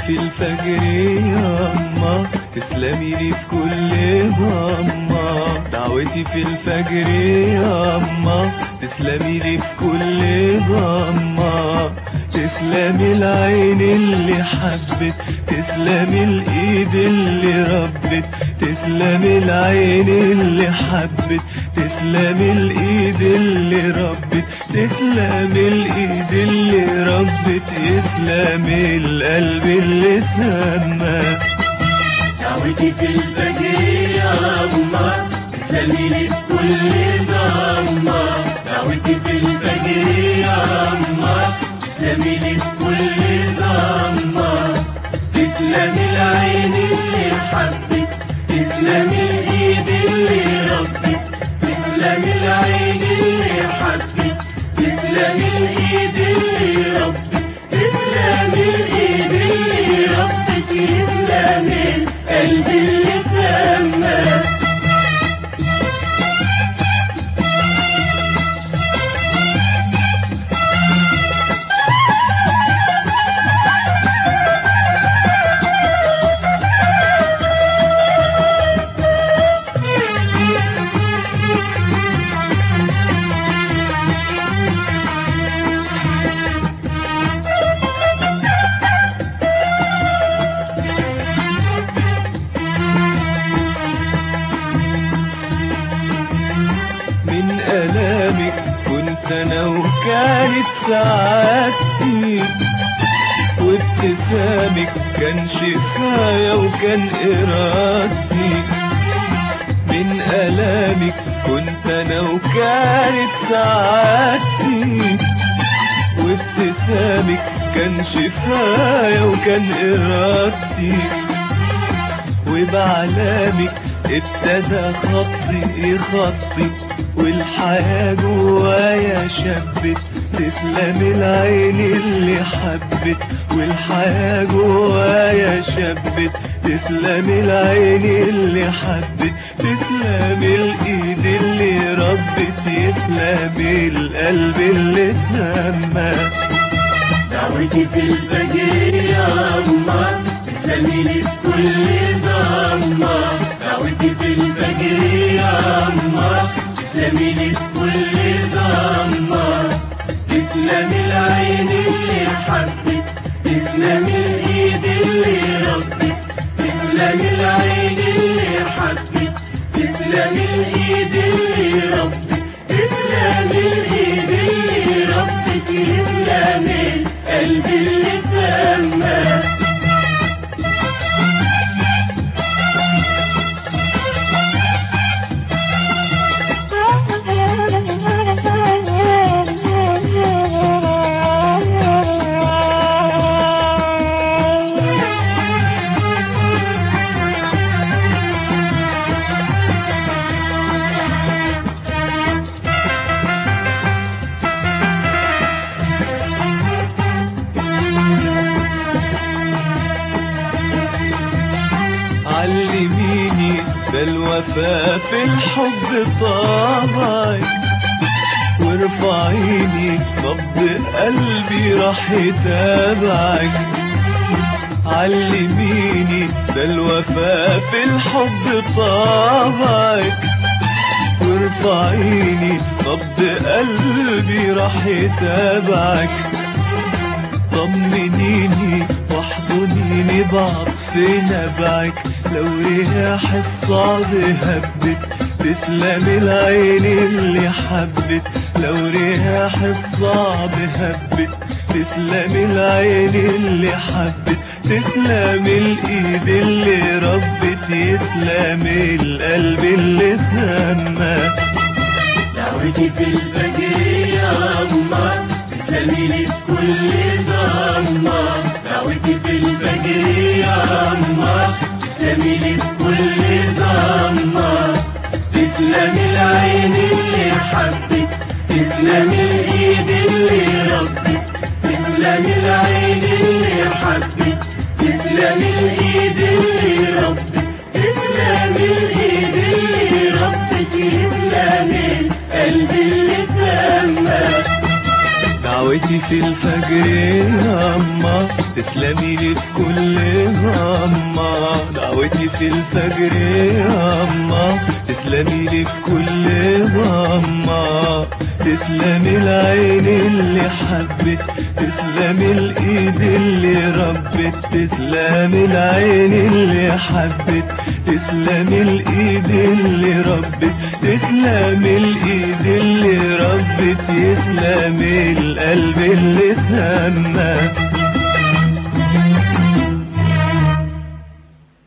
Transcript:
في الفجر ياما، تسلمي لي في كل ضمة. دعوتي في الفجر ياما، تسلمي لي في كل ضمة. تسلمي العين اللي حبت، تسلمي الايد اللي ربت. تسلمي العين اللي حبت، تسلمي الايد اللي ربت. تسلمي الايد اللي ربت، يسلمي القلب اللي سمى. دعوتي في الفجر ياما، تسلمي لي في كل ضمة. دعوتي في الفجر ياما، تسلمي لي في كل ضمة. تسلمي العين اللي حبت، تسلمي الايد اللي ربت. تسلمي العين اللي حبت، تسلمي الايد اللي ربت. تسلمي الايد اللي ربت، يسلمي القلب اللي سمى. من آلامك كنت أنا وكانت سعادتي، وابتسامك كان شفايا وكان إرادتي. من آلامك كنت أنا وكانت سعادتي، وابتسامك كان شفايا وكان إرادتي. وبعلامك ابتدى خطي والحياة جوايا شبت. تسلمي العين اللي حبت، والحياة جوايا شبت. تسلمي العين اللي حبت، تسلمي الايد اللي ربت. يسلمي القلب اللي سمى. دعوتي في الفجر ياما، تسلمي لي في كل ضمة. دعوتي في الفجر ياما، تسلمي لي في كل ضمة. تسلمي العين اللي حبت، تسلمي الايد اللي ربت. تسلمي العين اللي حبت، تسلمي الايد اللي ربت. تسلمي الايد اللي ربت، يسلمي القلب اللي سمى. علميني ده الوفا في الحب طبعك، وارفعيني نبض قلبي راح يتابعك. علميني ده الوفا في الحب طبعك، وارفعيني نبض قلبي راح يتابعك. طمنيني واحضنيني بعطف نبعك، لو رياح الصعب هبت. تسلمي العين اللي حبت، لو رياح الصعب هبت. تسلمي العين اللي حبت، تسلمي الايد اللي ربت. يسلمي القلب اللي سمى. دعوتي في الفجر ياما، تسلمي لي في كل ضمة. دعوتي في الفجر ياما، تسلمي لي في كل ضمة. تسلمي العين اللي حبت، تسلمي الايد اللي ربت. تسلمي العين اللي حبت، تسلمي الايد اللي ربت. تسلمي الايد اللي ربت، يسلمي القلب اللي سمى. دعوتي في الفجر يا أما تسلمي لي في كل همة، دعوتي في الفجر يا أما تسلمي لي في كل همة. تسلمي العين اللي حبت، تسلمي الايد اللي ربت، تسلمي العين اللي حبت، تسلمي الايد اللي ربت، تسلمي الايد اللي ربت، يسلمي القلب اللي سمى.